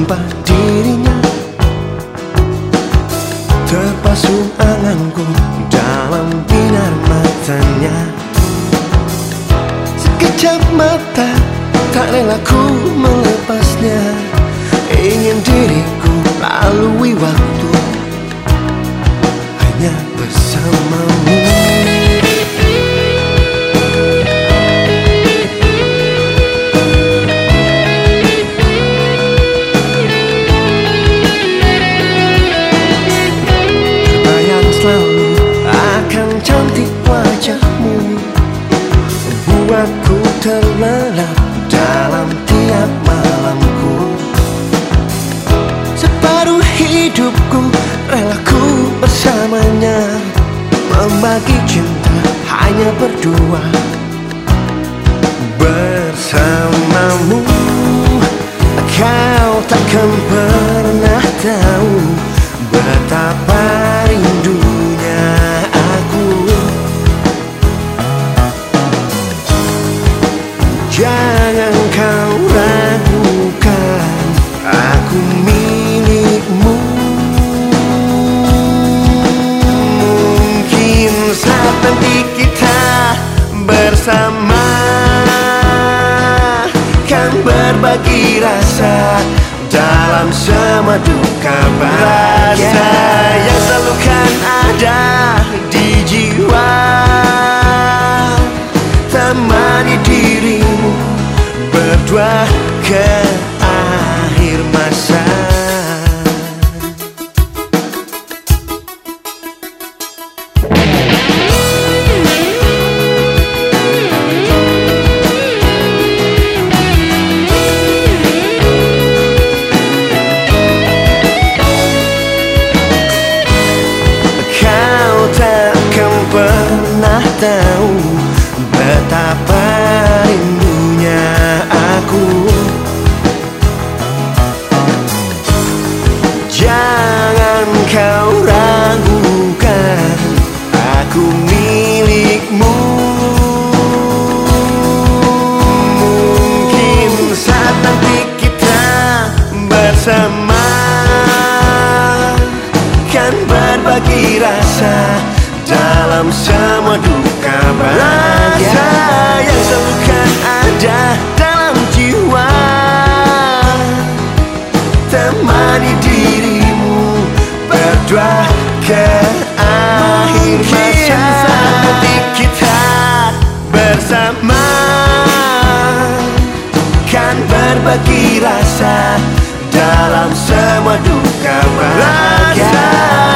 tanpa dirinya. Terpasung anganku dalam binar matanya. Sekejap mata tak rela ku melepasnya. Ingin diriku lalui waktu hanya bersamamu. Terbayang selalu akan cantik wajahmu, buatku terlelap dalam tiap malamku. Separuh hidupku rela ku bersamanya, membagi cinta hanya berdua. Bersamamu kau takkan pernah tahu betapa rindunya aku. Jangan kau ragukan, aku milikmu. Mungkin saat nanti kita bersama kan berbagi rasa dalam semua duka bahagia. Rasa yang selalu kan ada di jiwa, temani dirimu berdua ke akhir masa. Kau takkan pernah tahu betapa rindunya aku. Jangan kau ragukan, aku milikmu. Mungkin saat nanti kita bersama kan berbagi rasa dalam semua duka bahagia. Rasa yang selalu kan ada dalam jiwa, temani dirimu berdua ke akhir masa. Saat nanti kita bersama kan berbagi rasa dalam semua duka bahagia. Rasa